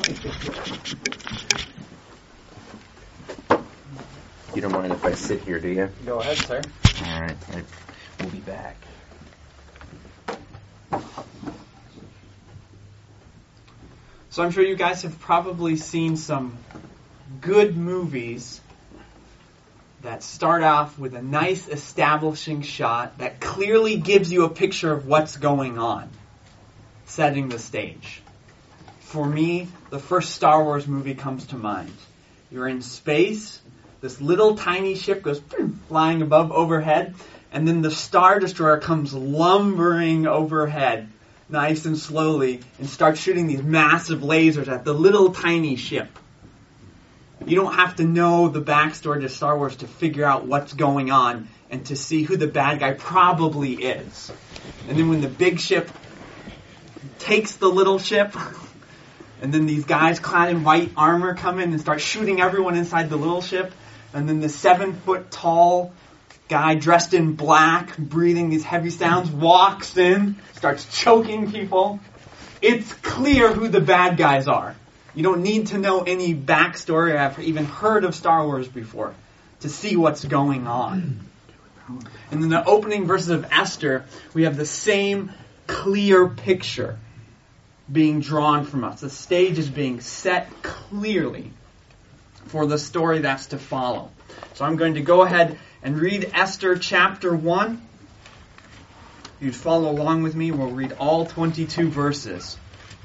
You don't mind if I sit here, do you? Go ahead, sir. All right. We'll be back. So I'm sure you guys have probably seen some good movies that start off with a nice establishing shot that clearly gives you a picture of what's going on, setting the stage. For me, the first Star Wars movie comes to mind. You're in space, this little tiny ship goes flying above overhead, and then the Star Destroyer comes lumbering overhead, nice and slowly, and starts shooting these massive lasers at the little tiny ship. You don't have to know the backstory to Star Wars to figure out what's going on and to see who the bad guy probably is. And then when the big ship takes the little ship, and then these guys clad in white armor come in and start shooting everyone inside the little ship, and then the 7-foot-tall guy dressed in black, breathing these heavy sounds, walks in, starts choking people. It's clear who the bad guys are. You don't need to know any backstory or have even heard of Star Wars before to see what's going on. And in the opening verses of Esther, we have the same clear picture being drawn from us. The stage is being set clearly for the story that's to follow. So I'm going to go ahead and read Esther chapter 1. You'd follow along with me. We'll read all 22 verses.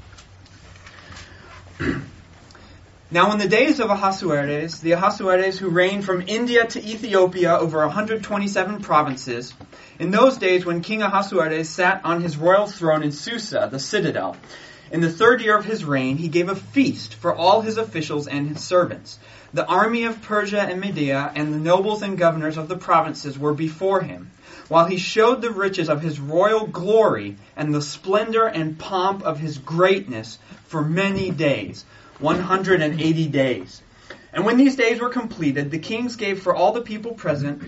Now in the days of Ahasuerus, the Ahasuerus who reigned from India to Ethiopia over 127 provinces, in those days when King Ahasuerus sat on his royal throne in Susa, the citadel, in the 3rd year of his reign, he gave a feast for all his officials and his servants. The army of Persia and Media and the nobles and governors of the provinces were before him, while he showed the riches of his royal glory and the splendor and pomp of his greatness for many days, 180 days. And when these days were completed, the king gave for all the people present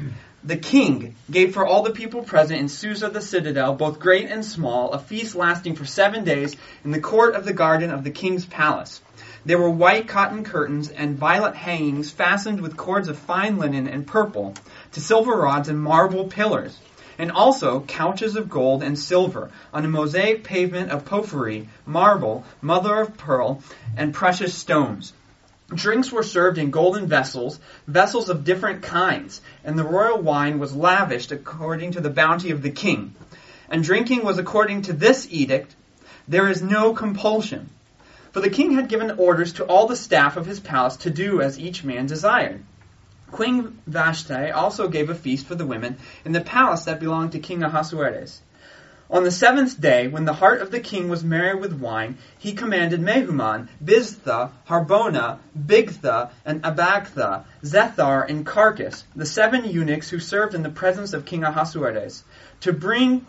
in Susa the citadel, both great and small, a feast lasting for 7 days in the court of the garden of the king's palace. There were white cotton curtains and violet hangings fastened with cords of fine linen and purple to silver rods and marble pillars, and also couches of gold and silver on a mosaic pavement of porphyry, marble, mother of pearl, and precious stones. Drinks were served in golden vessels, vessels of different kinds, and the royal wine was lavished according to the bounty of the king. And drinking was according to this edict, there is no compulsion. For the king had given orders to all the staff of his palace to do as each man desired. Queen Vashti also gave a feast for the women in the palace that belonged to King Ahasuerus. On the 7th day, when the heart of the king was merry with wine, he commanded Mehuman, Biztha, Harbona, Bigtha, and Abagtha, Zethar, and Carcass, the 7 eunuchs who served in the presence of King Ahasuerus, to bring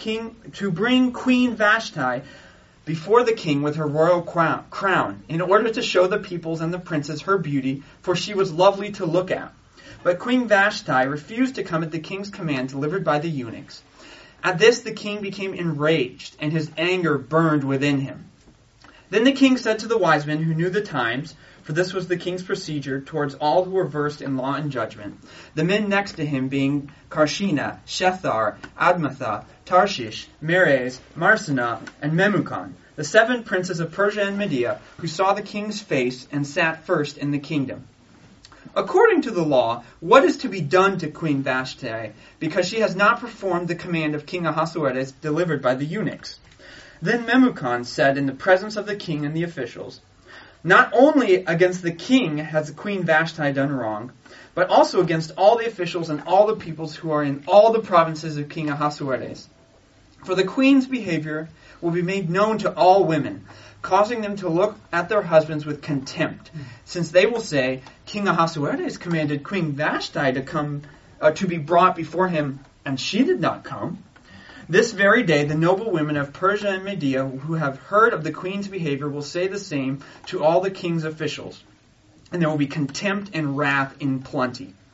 Queen Vashti before the king with her royal crown, in order to show the peoples and the princes her beauty, for she was lovely to look at. But Queen Vashti refused to come at the king's command delivered by the eunuchs. At this the king became enraged, and his anger burned within him. Then the king said to the wise men who knew the times, for this was the king's procedure towards all who were versed in law and judgment, the men next to him being Karshina, Shethar, Admatha, Tarshish, Meres, Marsena, and Memucan, the 7 princes of Persia and Media, who saw the king's face and sat first in the kingdom. According to the law, what is to be done to Queen Vashti, because she has not performed the command of King Ahasuerus delivered by the eunuchs? Then Memucan said in the presence of the king and the officials, not only against the king has Queen Vashti done wrong, but also against all the officials and all the peoples who are in all the provinces of King Ahasuerus. For the queen's behavior will be made known to all women, causing them to look at their husbands with contempt, since they will say, King Ahasuerus commanded Queen Vashti to be brought before him, and she did not come. This very day, the noble women of Persia and Media who have heard of the queen's behavior will say the same to all the king's officials, and there will be contempt and wrath in plenty.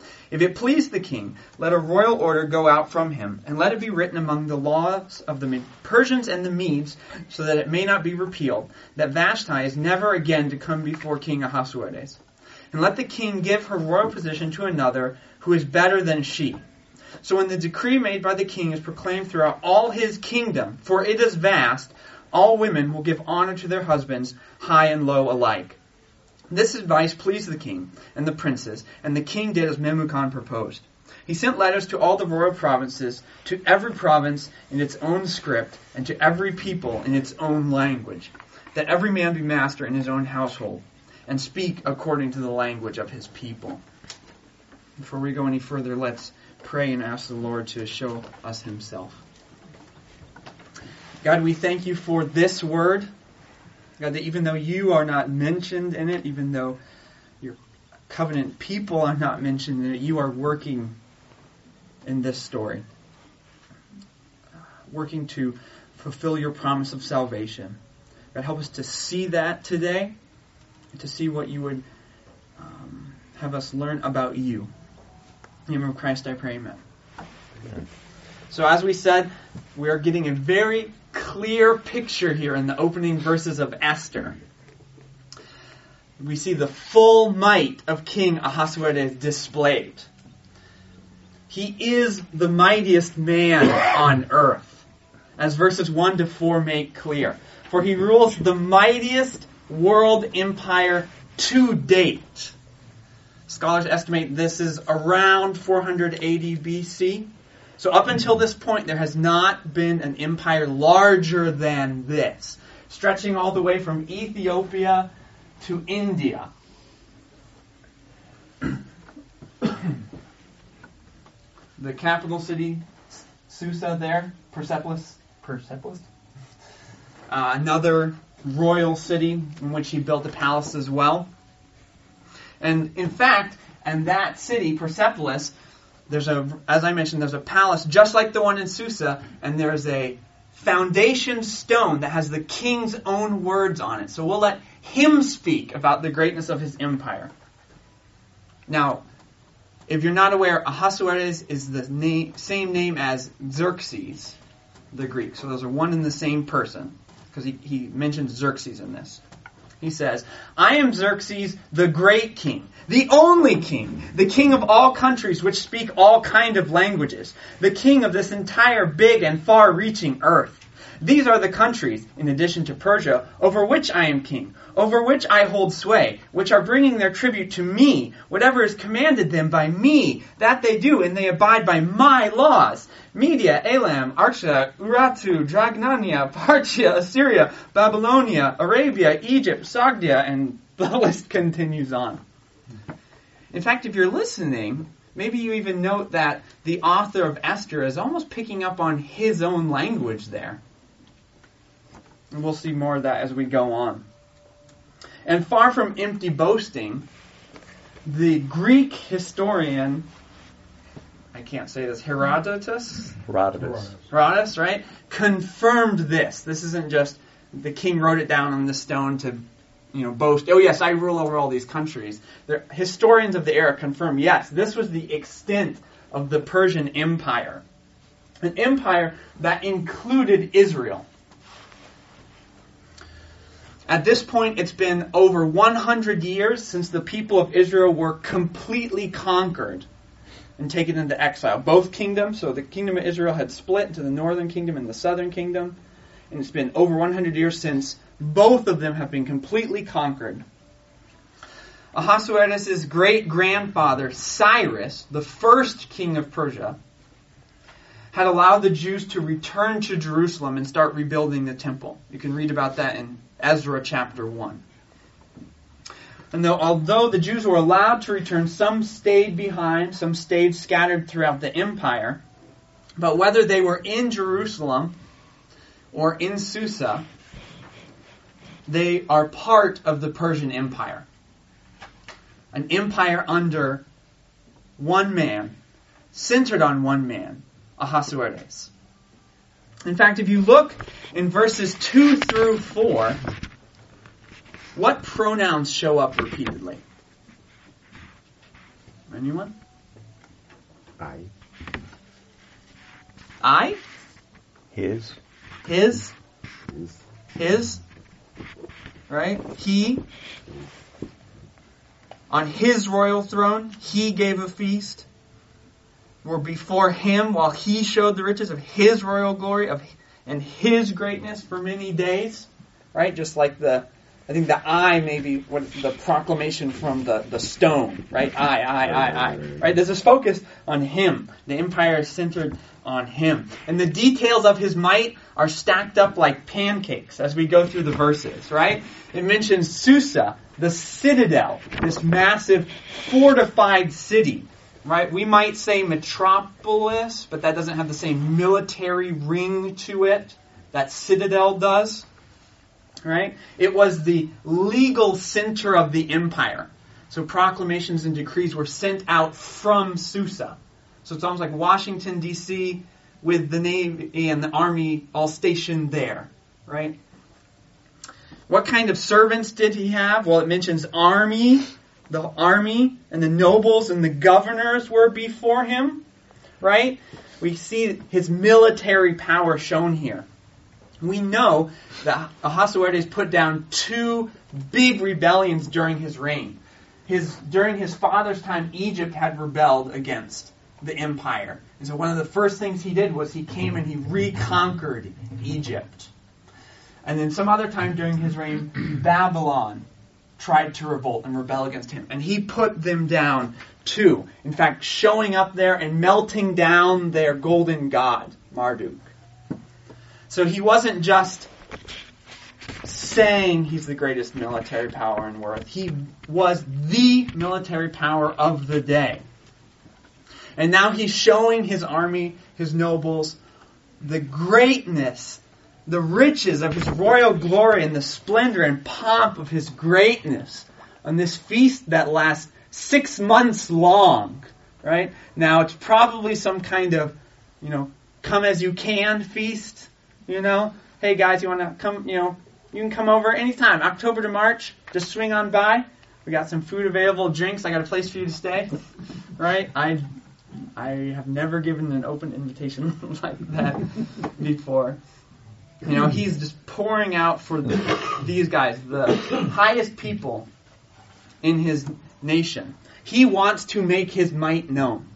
If it please the king, let a royal order go out from him, and let it be written among the laws of the Persians and the Medes, so that it may not be repealed, that Vashti is never again to come before King Ahasuerus. And let the king give her royal position to another who is better than she. So when the decree made by the king is proclaimed throughout all his kingdom, for it is vast, all women will give honor to their husbands, high and low alike. This advice pleased the king and the princes, and the king did as Memucan proposed. He sent letters to all the royal provinces, to every province in its own script, and to every people in its own language, that every man be master in his own household, and speak according to the language of his people. Before we go any further, let's pray and ask the Lord to show us himself. God, we thank you for this word. God, that even though you are not mentioned in it, even though your covenant people are not mentioned in it, you are working in this story. Working to fulfill your promise of salvation. God, help us to see that today, and to see what you would have us learn about you. In the name of Christ I pray, amen. Amen. So as we said, we are getting a very clear picture here in the opening verses of Esther. We see the full might of King Ahasuerus displayed. He is the mightiest man on earth, as verses 1 to 4 make clear. For he rules the mightiest world empire to date. Scholars estimate this is around 480 BC. So up until this point, there has not been an empire larger than this, stretching all the way from Ethiopia to India. The capital city, Susa there, Persepolis. Another royal city in which he built a palace as well. And in fact, in that city, Persepolis, as I mentioned, there's a palace just like the one in Susa, and there's a foundation stone that has the king's own words on it. So we'll let him speak about the greatness of his empire. Now, if you're not aware, Ahasuerus is the same name as Xerxes, the Greek. So those are one and the same person, because he mentions Xerxes in this. He says, I am Xerxes, the great king, the only king, the king of all countries which speak all kind of languages, the king of this entire big and far-reaching earth. These are the countries, in addition to Persia, over which I am king, over which I hold sway, which are bringing their tribute to me, whatever is commanded them by me, that they do, and they abide by my laws. Media, Elam, Arsha, Urartu, Dragnania, Parthia, Assyria, Babylonia, Arabia, Egypt, Sogdia, and the list continues on. In fact, if you're listening, maybe you even note that the author of Esther is almost picking up on his own language there. And we'll see more of that as we go on. And far from empty boasting, the Greek historian, I can't say this, Herodotus, right? Confirmed this. This isn't just the king wrote it down on the stone to, boast. Oh yes, I rule over all these countries. The historians of the era confirm, yes, this was the extent of the Persian Empire. An empire that included Israel. At this point, it's been over 100 years since the people of Israel were completely conquered and taken into exile. Both kingdoms, so the kingdom of Israel had split into the northern kingdom and the southern kingdom. And it's been over 100 years since both of them have been completely conquered. Ahasuerus' great-grandfather, Cyrus, the first king of Persia, had allowed the Jews to return to Jerusalem and start rebuilding the temple. You can read about that in Ezra chapter 1. And although the Jews were allowed to return, some stayed behind, some stayed scattered throughout the empire. But whether they were in Jerusalem or in Susa, they are part of the Persian Empire. An empire under one man, centered on one man, Ahasuerus. In fact, if you look in verses 2 through 4, what pronouns show up repeatedly? Anyone? I? His. His? Right? He. On his royal throne, he gave a feast. Were before him while he showed the riches of his royal glory and his greatness for many days. Right? Just like I think the I may be what the proclamation from the stone. Right? I. Right? There's this focus on him. The empire is centered on him. And the details of his might are stacked up like pancakes as we go through the verses. Right? It mentions Susa, the citadel, this massive fortified city. Right? We might say metropolis, but that doesn't have the same military ring to it that citadel does. Right? It was the legal center of the empire. So proclamations and decrees were sent out from Susa. So it's almost like Washington, D.C. with the Navy and the Army all stationed there. Right? What kind of servants did he have? Well, it mentions army. The army and the nobles and the governors were before him. Right? We see his military power shown here. We know that Ahasuerus put down 2 big rebellions during his reign. During his father's time, Egypt had rebelled against the empire. And so one of the first things he did was he came and he reconquered Egypt. And then some other time during his reign, Babylon tried to revolt and rebel against him. And he put them down too. In fact, showing up there and melting down their golden god, Marduk. So he wasn't just saying he's the greatest military power in the world. He was the military power of the day. And now he's showing his army, his nobles, the greatness, the riches of his royal glory and the splendor and pomp of his greatness on this feast that lasts 6 months long. Right? Now it's probably some kind of, come as you can feast. Hey guys, you want to come, you can come over anytime, October to March, just swing on by. We got some food available, drinks, I got a place for you to stay. Right? I have never given an open invitation like that before. He's just pouring out for these guys, the highest people in his nation. He wants to make his might known.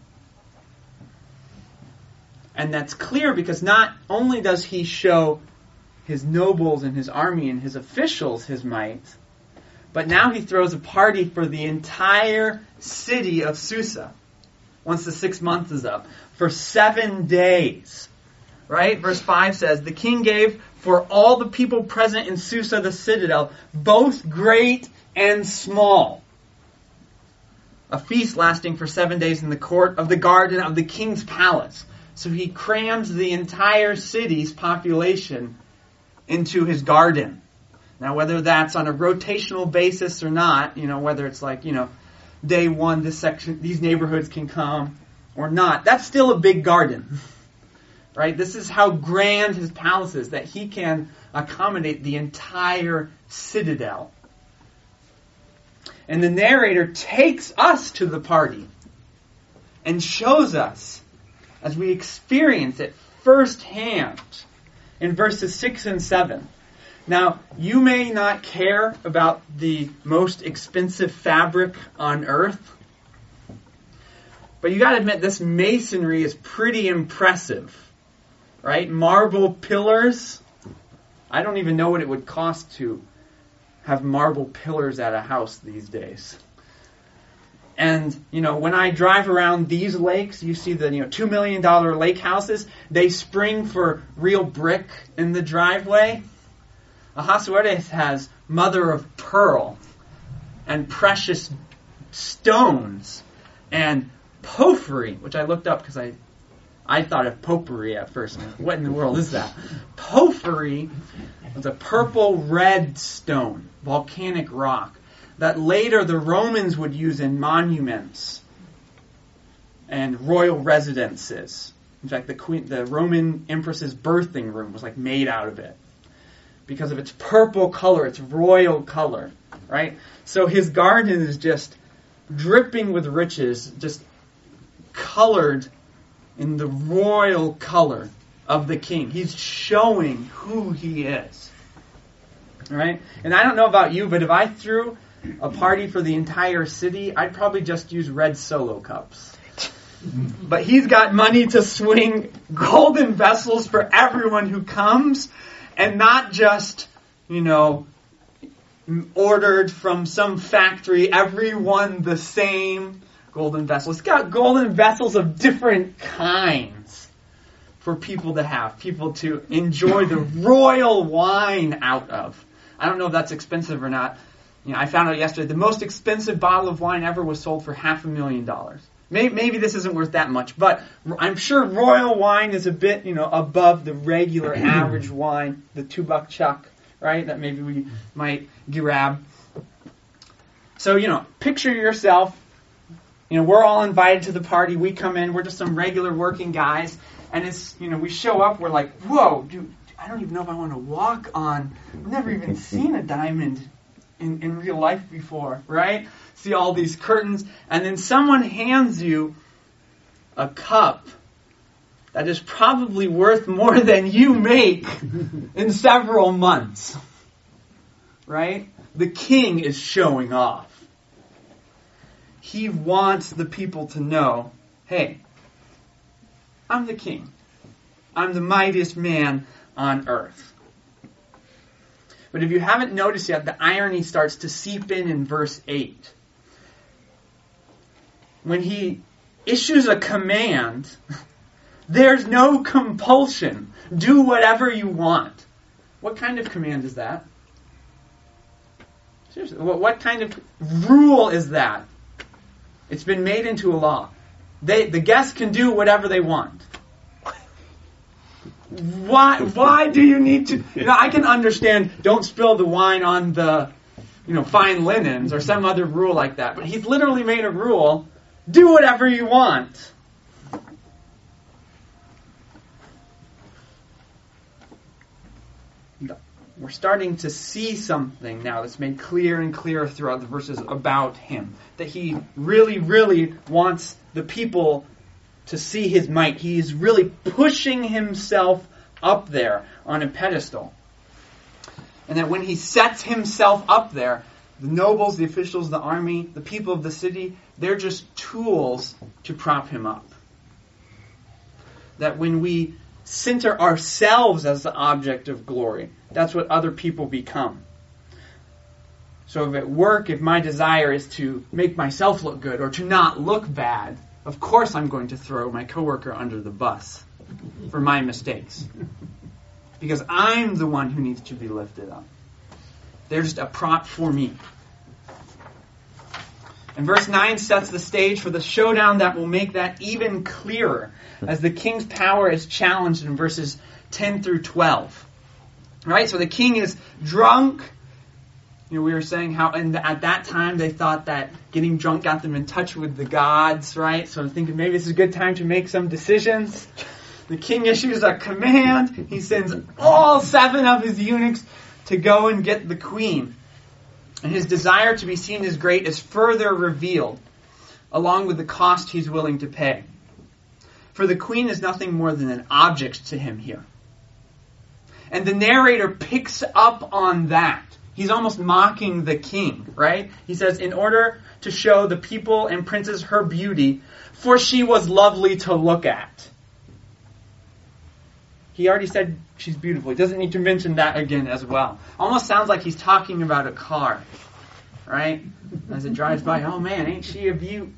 And that's clear because not only does he show his nobles and his army and his officials his might, but now he throws a party for the entire city of Susa once the 6 months is up for 7 days. Right? Verse 5 says, the king gave for all the people present in Susa the citadel, both great and small, a feast lasting for 7 days in the court of the garden of the king's palace. So he crams the entire city's population into his garden. Now, whether that's on a rotational basis or not, whether it's like, day one, these neighborhoods can come or not, that's still a big garden. Right? This is how grand his palace is, that he can accommodate the entire citadel. And the narrator takes us to the party and shows us as we experience it firsthand in verses 6 and 7. Now, you may not care about the most expensive fabric on earth, but you got to admit this masonry is pretty impressive. Right? Marble pillars. I don't even know what it would cost to have marble pillars at a house these days. And, when I drive around these lakes, you see the, $2 million lake houses. They spring for real brick in the driveway. Ahasuerus has mother of pearl and precious stones and porphyry, which I looked up because I thought of potpourri at first. What in the world is that? Porphyry was a purple-red stone, volcanic rock, that later the Romans would use in monuments and royal residences. In fact, the Roman empress's birthing room was made out of it because of its purple color, its royal color, right? So his garden is just dripping with riches, just colored in the royal color of the king. He's showing who he is. Right? And I don't know about you, but if I threw a party for the entire city, I'd probably just use red Solo cups. But he's got money to swing golden vessels for everyone who comes, and not just, ordered from some factory, everyone the same golden vessel. It's got golden vessels of different kinds for people to have, people to enjoy the royal wine out of. I don't know if that's expensive or not. I found out yesterday the most expensive bottle of wine ever was sold for $500,000. Maybe this isn't worth that much, but I'm sure royal wine is a bit, above the regular average wine, the $2 chuck, right? That maybe we might grab. So, picture yourself. We're all invited to the party. We come in. We're just some regular working guys, and it's, we show up. We're like, whoa, dude, I don't even know if I want to walk on. I've never even seen a diamond in real life before, right? See all these curtains, and then someone hands you a cup that is probably worth more than you make in several months, right? The king is showing off. He wants the people to know, hey, I'm the king. I'm the mightiest man on earth. But if you haven't noticed yet, the irony starts to seep in verse 8. When he issues a command, there's no compulsion. Do whatever you want. What kind of command is that? Seriously, what kind of rule is that? It's been made into a law. The guests can do whatever they want. Why do you need to? I can understand, don't spill the wine on the, fine linens or some other rule like that. But he's literally made a rule, do whatever you want. We're starting to see something now that's made clearer and clearer throughout the verses about him. That he really, really wants the people to see his might. He's really pushing himself up there on a pedestal. And that when he sets himself up there, the nobles, the officials, the army, the people of the city, they're just tools to prop him up. That when we center ourselves as the object of glory, that's what other people become. So if at work, if my desire is to make myself look good or to not look bad, of course I'm going to throw my coworker under the bus for my mistakes. Because I'm the one who needs to be lifted up. They're just a prop for me. And verse 9 sets the stage for the showdown that will make that even clearer as the king's power is challenged in verses 10 through 12. Right? So the king is drunk. We were saying how at that time they thought that getting drunk got them in touch with the gods, right? So I'm thinking maybe this is a good time to make some decisions. The king issues a command. He sends all 7 of his eunuchs to go and get the queen. And his desire to be seen as great is further revealed, along with the cost he's willing to pay. For the queen is nothing more than an object to him here. And the narrator picks up on that. He's almost mocking the king, right? He says, in order to show the people and princes her beauty, for she was lovely to look at. He already said she's beautiful. He doesn't need to mention that again as well. Almost sounds like he's talking about a car, right? As it drives by, oh man, ain't she a beaut?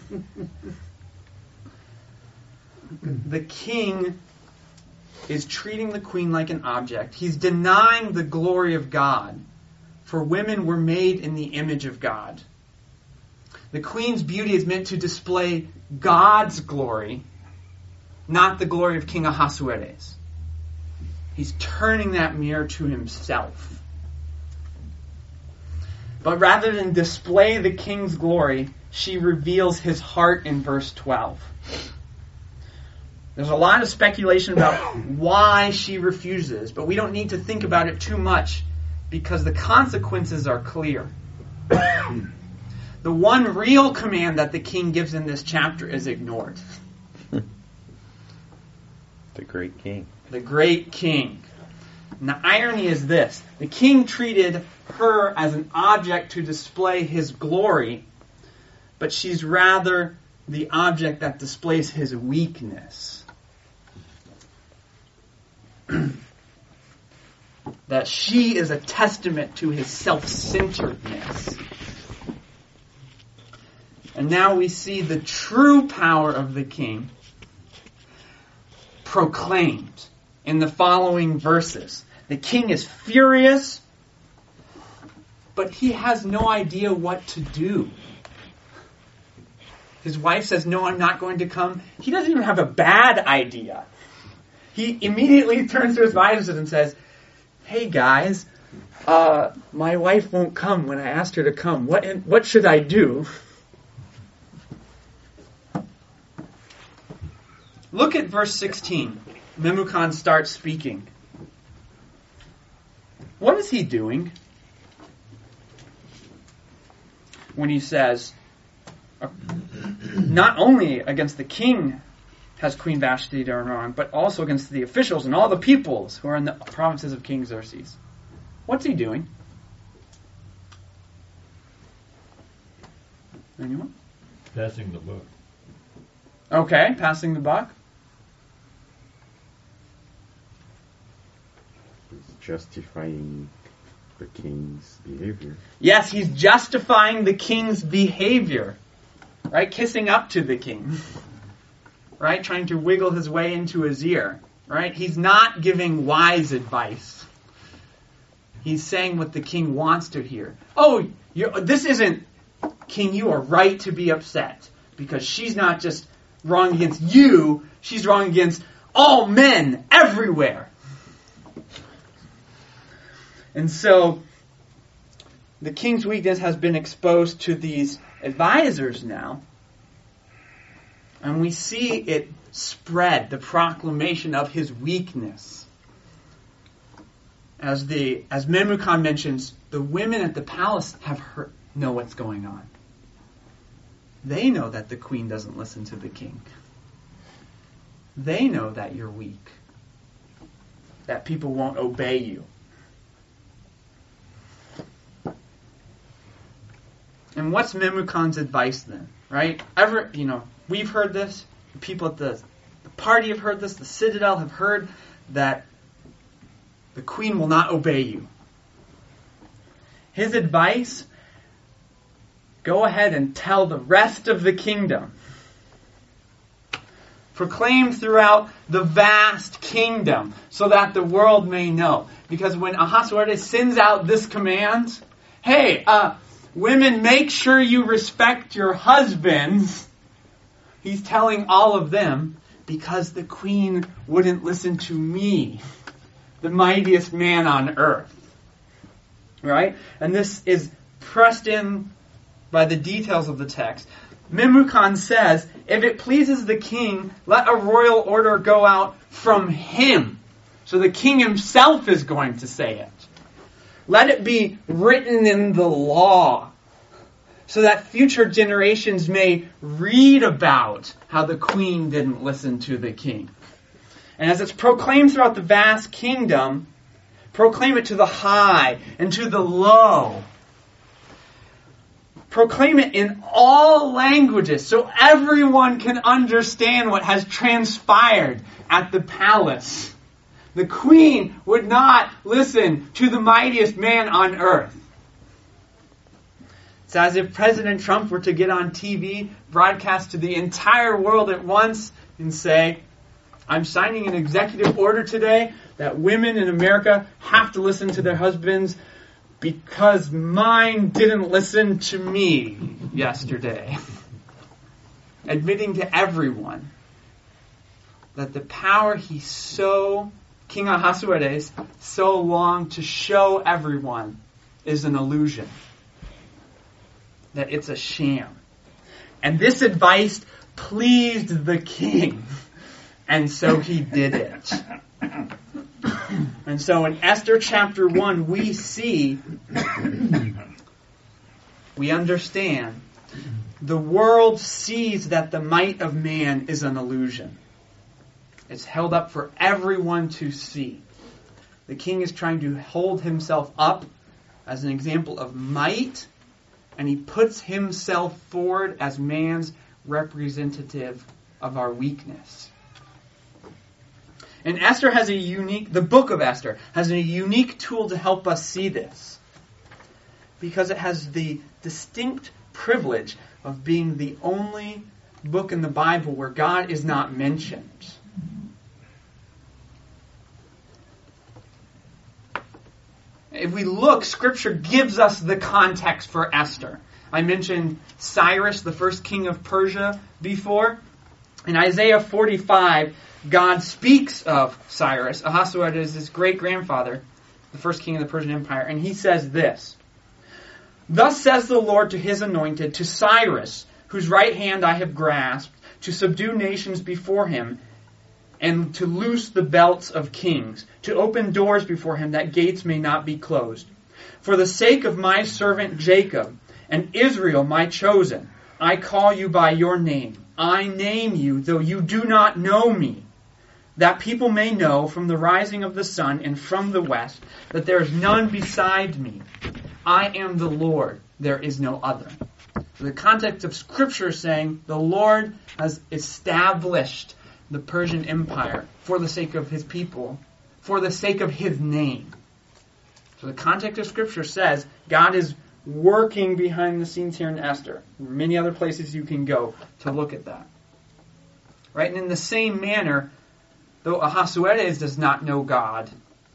The king is treating the queen like an object. He's denying the glory of God. For women were made in the image of God. The queen's beauty is meant to display God's glory, not the glory of King Ahasuerus. He's turning that mirror to himself. But rather than display the king's glory, she reveals his heart in verse 12. There's a lot of speculation about why she refuses, but we don't need to think about it too much because the consequences are clear. the one real command that the king gives in this chapter is ignored. The great king. The great king. And the irony is this. The king treated her as an object to display his glory, but she's rather the object that displays his weakness. That she is a testament to his self-centeredness. And now we see the true power of the king proclaimed in the following verses. The king is furious, but he has no idea what to do. His wife says, "No, I'm not going to come." He doesn't even have a bad idea. He immediately turns to his advisors and says, "Hey guys, my wife won't come when I asked her to come. What should I do?" Look at verse 16. Memucan starts speaking. What is he doing when he says, not only against the king has Queen Vashti done wrong, but also against the officials and all the peoples who are in the provinces of King Xerxes? What's he doing? Anyone? Passing the book. Okay, passing the buck. Justifying the king's behavior. Yes, he's justifying the king's behavior. Right? Kissing up to the king. Right? Trying to wiggle his way into his ear. Right? He's not giving wise advice. He's saying what the king wants to hear. Oh, this isn't, king, you are right to be upset. Because she's not just wrong against you, she's wrong against all men everywhere. And so, the king's weakness has been exposed to these advisors now. And we see it spread, the proclamation of his weakness. As Memucan mentions, the women at the palace know what's going on. They know that the queen doesn't listen to the king. They know that you're weak. That people won't obey you. And what's Memucan's advice then? Right? We've heard this. The people at the party have heard this. The citadel have heard that the queen will not obey you. His advice: go ahead and tell the rest of the kingdom. Proclaim throughout the vast kingdom so that the world may know. Because when Ahasuerus sends out this command, hey, women, make sure you respect your husbands. He's telling all of them, because the queen wouldn't listen to me, the mightiest man on earth. Right? And this is pressed in by the details of the text. Memucan says, if it pleases the king, let a royal order go out from him. So the king himself is going to say it. Let it be written in the law, so that future generations may read about how the queen didn't listen to the king. And as it's proclaimed throughout the vast kingdom, proclaim it to the high and to the low. Proclaim it in all languages so everyone can understand what has transpired at the palace. The queen would not listen to the mightiest man on earth. It's as if President Trump were to get on TV, broadcast to the entire world at once, and say, I'm signing an executive order today that women in America have to listen to their husbands because mine didn't listen to me yesterday. Admitting to everyone that the power King Ahasuerus so longed to show everyone is an illusion. That it's a sham. And this advice pleased the king. And so he did it. And so in Esther chapter 1, we understand the world sees that the might of man is an illusion. It's held up for everyone to see. The king is trying to hold himself up as an example of might, and he puts himself forward as man's representative of our weakness. And the book of Esther has a unique tool to help us see this, because it has the distinct privilege of being the only book in the Bible where God is not mentioned. If we look, Scripture gives us the context for Esther. I mentioned Cyrus, the first king of Persia, before. In Isaiah 45, God speaks of Cyrus. Ahasuerus is his great-grandfather, the first king of the Persian Empire, and he says this: "Thus says the Lord to his anointed, to Cyrus, whose right hand I have grasped, to subdue nations before him, and to loose the belts of kings, to open doors before him, that gates may not be closed. For the sake of my servant Jacob, and Israel my chosen, I call you by your name. I name you, though you do not know me, that people may know from the rising of the sun and from the west that there is none beside me. I am the Lord, there is no other." So the context of Scripture is saying the Lord has established the Persian Empire for the sake of his people, for the sake of his name. So the context of Scripture says God is working behind the scenes here in Esther. Many other places you can go to look at that. Right? And in the same manner, though Ahasuerus does not know God,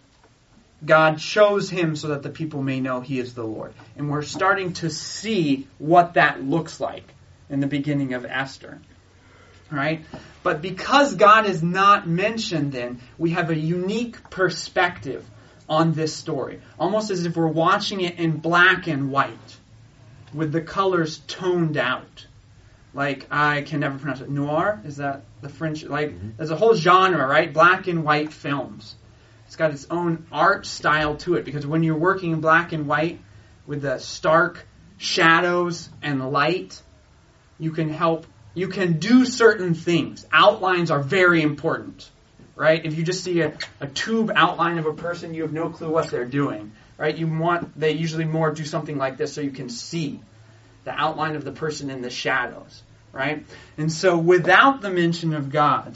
God chose him so that the people may know he is the Lord. And we're starting to see what that looks like in the beginning of Esther. Right? But because God is not mentioned then, we have a unique perspective on this story. Almost as if we're watching it in black and white, with the colors toned out. Like, I can never pronounce it. Noir? Is that the French? There's a whole genre, right? Black and white films. It's got its own art style to it, because when you're working in black and white with the stark shadows and light, you can do certain things. Outlines are very important, right? If you just see a tube outline of a person, you have no clue what they're doing, right? They usually more do something like this so you can see the outline of the person in the shadows, right? And so without the mention of God,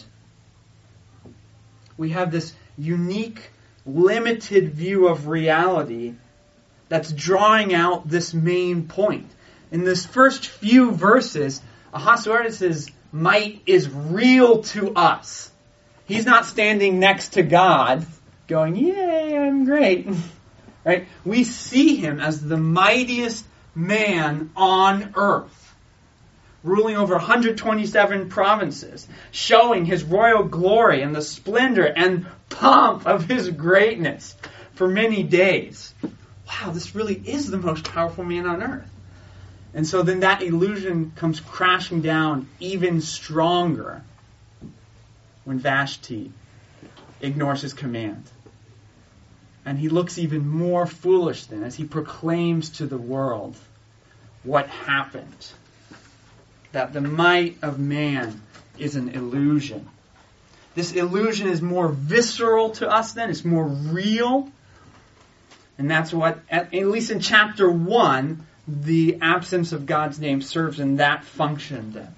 we have this unique, limited view of reality that's drawing out this main point. In this first few verses, Ahasuerus' might is real to us. He's not standing next to God going, "Yay, I'm great." Right? We see him as the mightiest man on earth, ruling over 127 provinces, showing his royal glory and the splendor and pomp of his greatness for many days. Wow, this really is the most powerful man on earth. And so then that illusion comes crashing down even stronger when Vashti ignores his command. And he looks even more foolish then as he proclaims to the world what happened. That the might of man is an illusion. This illusion is more visceral to us then. It's more real. And that's what, at least in chapter 1, the absence of God's name serves in that function then.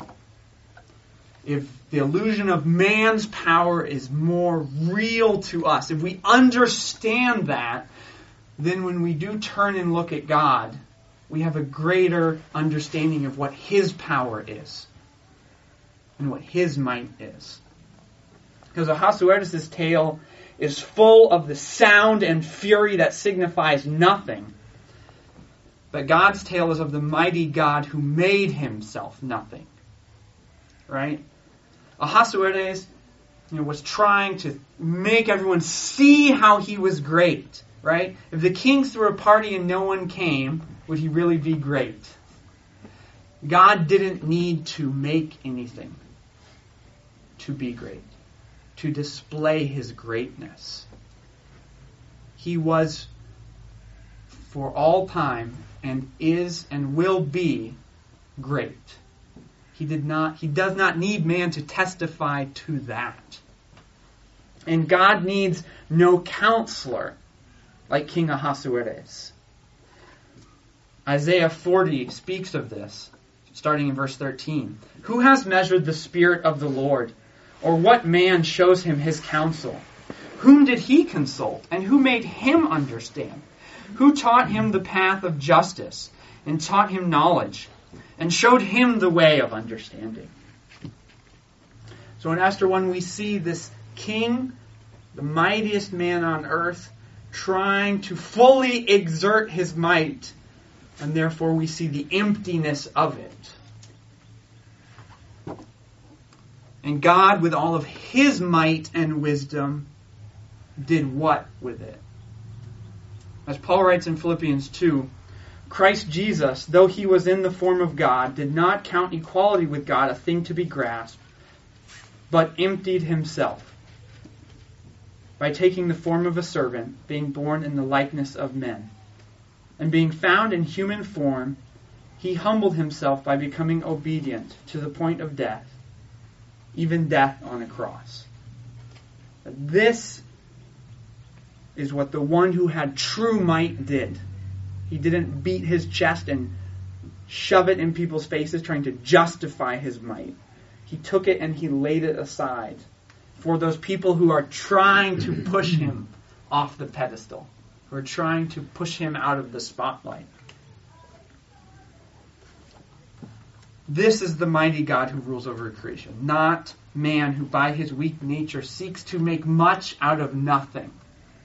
If the illusion of man's power is more real to us, if we understand that, then when we do turn and look at God, we have a greater understanding of what his power is and what his might is. Because Ahasuerus' tale is full of the sound and fury that signifies nothing. But God's tale is of the mighty God who made himself nothing. Right? Ahasuerus was trying to make everyone see how he was great. Right? If the king threw a party and no one came, would he really be great? God didn't need to make anything to be great, to display his greatness. He was, for all time, and is and will be, great. He does not need man to testify to that. And God needs no counselor like King Ahasuerus. Isaiah 40 speaks of this, starting in verse 13. Who has measured the Spirit of the Lord? Or what man shows him his counsel? Whom did he consult? And who made him understand? Who taught him the path of justice, and taught him knowledge, and showed him the way of understanding? So in Esther 1, we see this king, the mightiest man on earth, trying to fully exert his might, and therefore we see the emptiness of it. And God, with all of his might and wisdom, did what with it? As Paul writes in Philippians 2, Christ Jesus, though he was in the form of God, did not count equality with God a thing to be grasped, but emptied himself by taking the form of a servant, being born in the likeness of men. And being found in human form, he humbled himself by becoming obedient to the point of death, even death on a cross. This is what the one who had true might did. He didn't beat his chest and shove it in people's faces trying to justify his might. He took it and he laid it aside for those people who are trying to push him off the pedestal, who are trying to push him out of the spotlight. This is the mighty God who rules over creation, not man who by his weak nature seeks to make much out of nothing.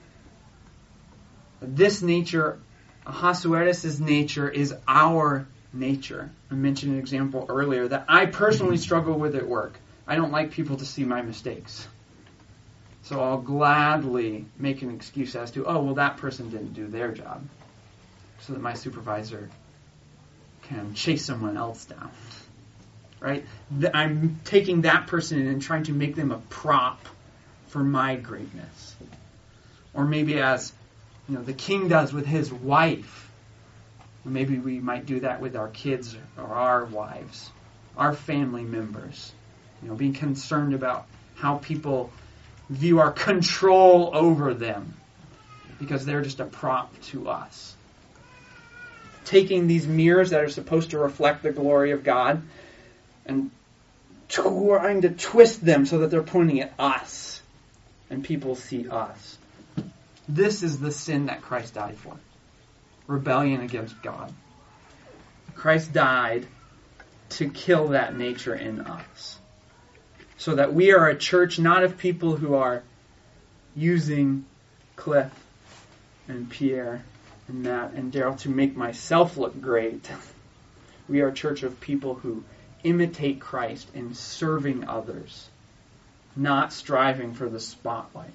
This nature, Ahasuerus' nature, is our nature. I mentioned an example earlier that I personally struggle with at work. I don't like people to see my mistakes. So I'll gladly make an excuse as to, oh, well, that person didn't do their job, so that my supervisor can chase someone else down. Right? I'm taking that person and trying to make them a prop for my greatness. Or maybe as the king does with his wife. Maybe we might do that with our kids or our wives, our family members. Being concerned about how people view our control over them because they're just a prop to us. Taking these mirrors that are supposed to reflect the glory of God and trying to twist them so that they're pointing at us and people see us. This is the sin that Christ died for. Rebellion against God. Christ died to kill that nature in us. So that we are a church not of people who are using Cliff and Pierre and Matt and Daryl to make myself look great. We are a church of people who imitate Christ in serving others, not striving for the spotlight.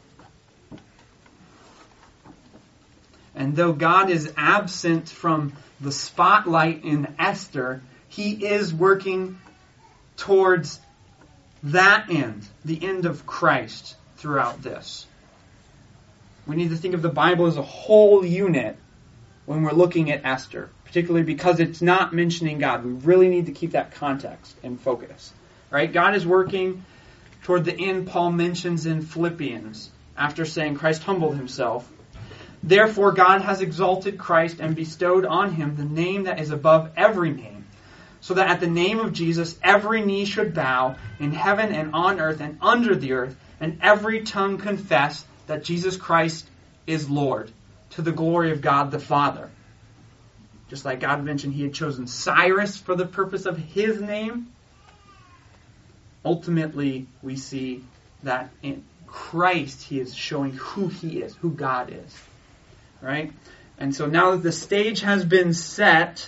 And though God is absent from the spotlight in Esther, he is working towards that end, the end of Christ throughout this. We need to think of the Bible as a whole unit when we're looking at Esther, particularly because it's not mentioning God. We really need to keep that context and focus. Right? God is working toward the end Paul mentions in Philippians after saying Christ humbled himself. Therefore God has exalted Christ and bestowed on him the name that is above every name, so that at the name of Jesus every knee should bow in heaven and on earth and under the earth, and every tongue confess that Jesus Christ is Lord, to the glory of God the Father. Just like God mentioned he had chosen Cyrus for the purpose of his name, ultimately we see that in Christ he is showing who he is, who God is. Right? And so now that the stage has been set,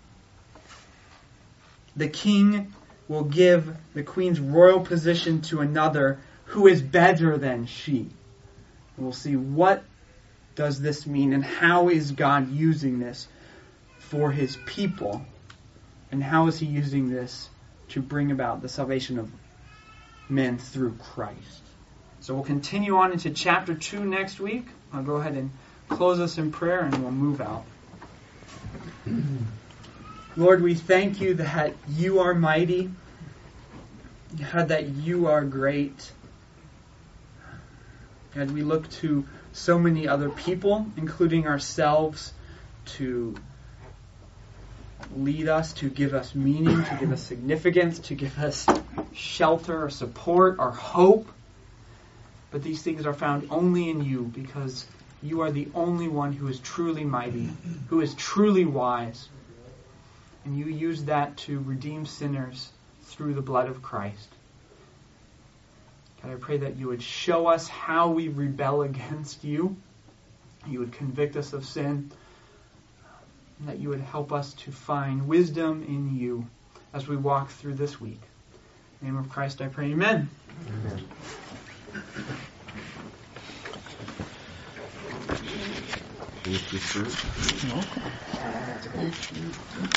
the king will give the queen's royal position to another who is better than she. We'll see what does this mean and how is God using this for his people, and how is he using this to bring about the salvation of men through Christ. So we'll continue on into chapter 2 next week. I'll go ahead and close us in prayer and we'll move out. Lord, we thank you that you are mighty, God, that you are great. God, we look to so many other people, including ourselves, to lead us, to give us meaning, to give us significance, to give us shelter or support or hope. But these things are found only in you, because you are the only one who is truly mighty, who is truly wise. And you use that to redeem sinners through the blood of Christ. God, I pray that you would show us how we rebel against you. You would convict us of sin. And that you would help us to find wisdom in you as we walk through this week. In the name of Christ I pray, amen. Amen. Thank you, sir.